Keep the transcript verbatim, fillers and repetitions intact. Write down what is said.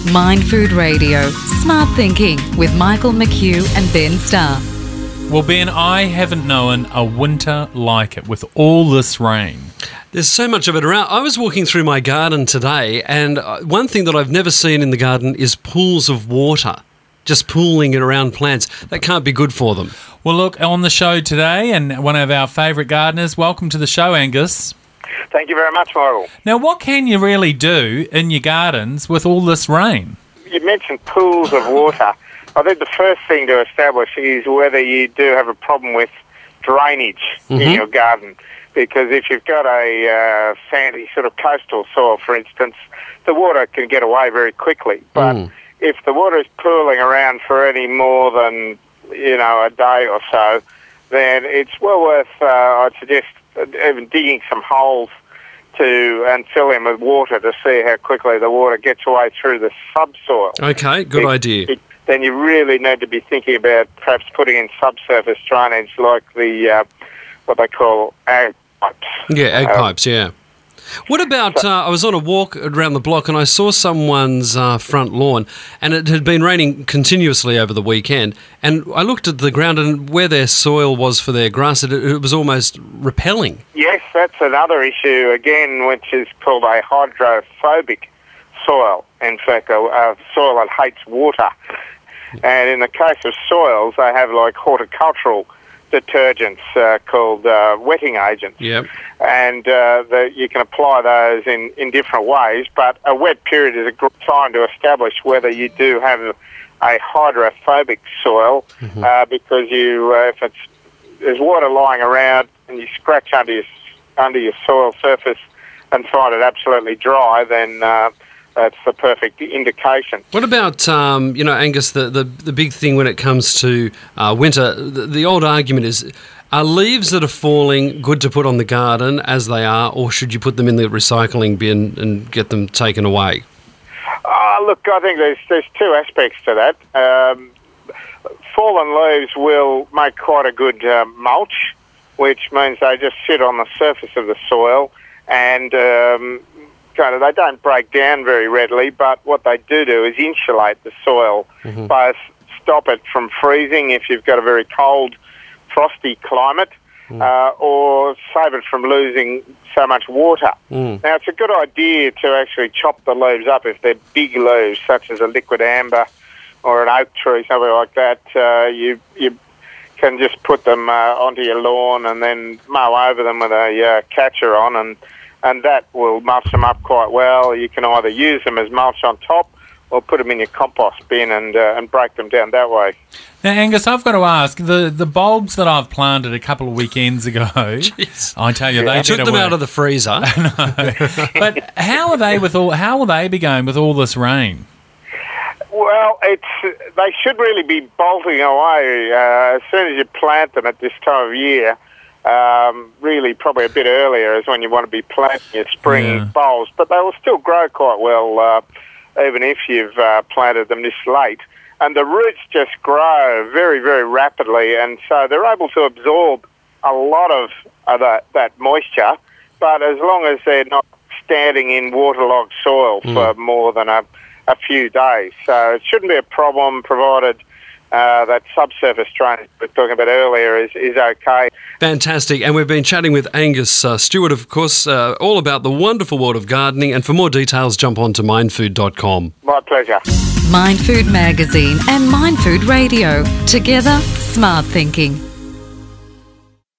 Mind Food Radio, Smart Thinking with Michael McHugh and Ben Starr. Well, Ben, I haven't known a winter like it with all this rain. There's so much of it around. I was walking through my garden today, and one thing that I've never seen in the garden is pools of water, just pooling it around plants. That can't be good for them. Well, look, on the show today, and one of our favourite gardeners, welcome to the show, Angus. Thank you very much, Michael. Now, what can you really do in your gardens with all this rain? You mentioned pools of water. I think the first thing to establish is whether you do have a problem with drainage mm-hmm. in your garden. Because if you've got a uh, sandy sort of coastal soil, for instance, the water can get away very quickly. But mm. if the water is pooling around for any more than, you know, a day or so, then it's well worth, uh, I'd suggest, even digging some holes to and fill in with water to see how quickly the water gets away through the subsoil. Okay, good it, idea. It, then you really need to be thinking about perhaps putting in subsurface drainage like the uh, what they call ag pipes. Yeah, ag uh, pipes, yeah. What about, uh, I was on a walk around the block and I saw someone's uh, front lawn, and it had been raining continuously over the weekend, and I looked at the ground and where their soil was for their grass, it, it was almost repelling. Yes, that's another issue again, which is called a hydrophobic soil. In fact, a, a soil that hates water. And in the case of soils, they have like horticultural detergents uh, called uh, wetting agents. Yep. And uh, the, you can apply those in, in different ways, but a wet period is a good time to establish whether you do have a, a hydrophobic soil mm-hmm. uh, because you, uh, if it's, there's water lying around and you scratch under your, under your soil surface and find it absolutely dry, then uh, that's the perfect indication. What about, um, you know, Angus, the, the, the big thing when it comes to uh, winter, the, the old argument is, are leaves that are falling good to put on the garden as they are, or should you put them in the recycling bin and get them taken away? Uh, look, I think there's, there's two aspects to that. Um, fallen leaves will make quite a good uh, mulch, which means they just sit on the surface of the soil and um, kind of, they don't break down very readily, but what they do do is insulate the soil, mm-hmm. both stop it from freezing if you've got a very cold, frosty climate, mm. uh, or save it from losing so much water. Mm. Now, it's a good idea to actually chop the leaves up if they're big leaves, such as a liquid amber or an oak tree, something like that. Uh, you you can just put them uh, onto your lawn and then mow over them with a uh, catcher on, and and that will mulch them up quite well. You can either use them as mulch on top or put them in your compost bin and uh, and break them down that way. Now, Angus, I've got to ask, the, the bulbs that I've planted a couple of weekends ago, Jeez. I tell you, yeah, they I took them work. out of the freezer. No. But how are they with all? How will they be going with all this rain? Well, it's they should really be bolting away uh, as soon as you plant them at this time of year. Um, really, probably a bit earlier is when you want to be planting your spring yeah. bulbs, but they will still grow quite well, uh, even if you've uh, planted them this late. And the roots just grow very, very rapidly, and so they're able to absorb a lot of uh, that, that moisture, but as long as they're not standing in waterlogged soil mm. for more than a, a few days. So it shouldn't be a problem, provided Uh, that subsurface drainage we were talking about earlier is, is okay. Fantastic. And we've been chatting with Angus uh, Stewart, of course, uh, all about the wonderful world of gardening. And for more details, jump on to mindfood dot com. My pleasure. Mind Food Magazine and Mind Food Radio. Together, smart thinking.